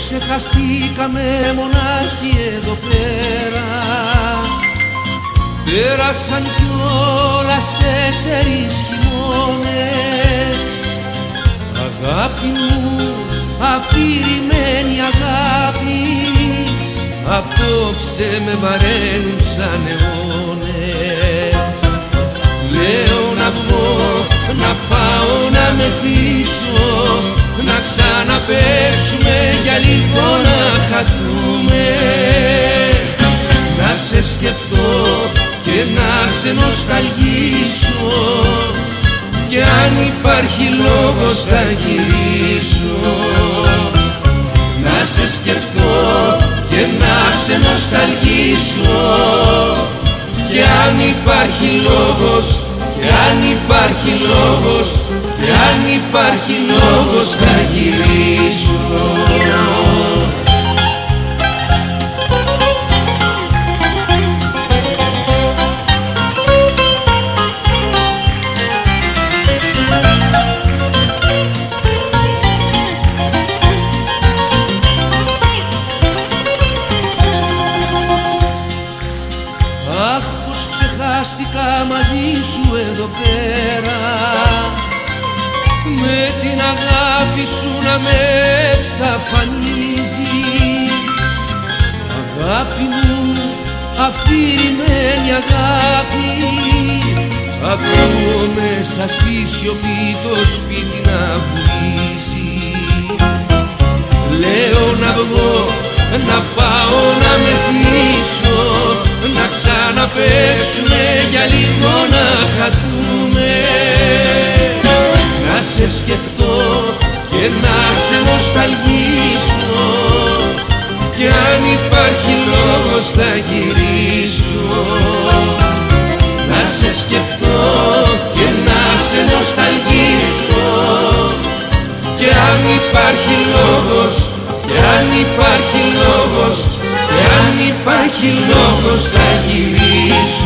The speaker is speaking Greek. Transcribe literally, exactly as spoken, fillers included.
Ξεχαστήκαμε μονάχοι εδώ πέρα. Πέρασαν κιόλας τέσσερις χειμώνες. Αγάπη μου, αφηρημένη αγάπη, απόψε με βαραίνουν σαν αιώνες. Λέω να βγω, να πάω να μεθύσω, να ξαναπαίξουμε για λίγο να χαθούμε. Να σε σκεφτώ και να σε νοσταλγήσω, και αν υπάρχει λόγος θα γυρίσω. Να σε σκεφτώ και να σε νοσταλγήσω, και αν υπάρχει λόγος, και αν υπάρχει λόγος, και αν υπάρχει λόγος θα γυρίσω. Αχ, πως ξεχάστηκα μαζί σου εδώ πέρα, με την αγάπη σου να με εξαφανίζει. Αγάπη μου, αφηρημένη αγάπη, ακούω μέσα στη σιωπή το σπίτι να βουίζει. Λέω να βγω, να πάω να μεθύσω, να ξαναπαίξουμε για λίγο να χαθούμε. Να σε σκεφτώ και να σε νοσταλγήσω, και αν υπάρχει λόγος θα γυρίσω. Να σε σκεφτώ και να σε νοσταλγήσω, και αν υπάρχει λόγος, και αν υπάρχει λόγος, και αν υπάρχει λόγος θα γυρίσω.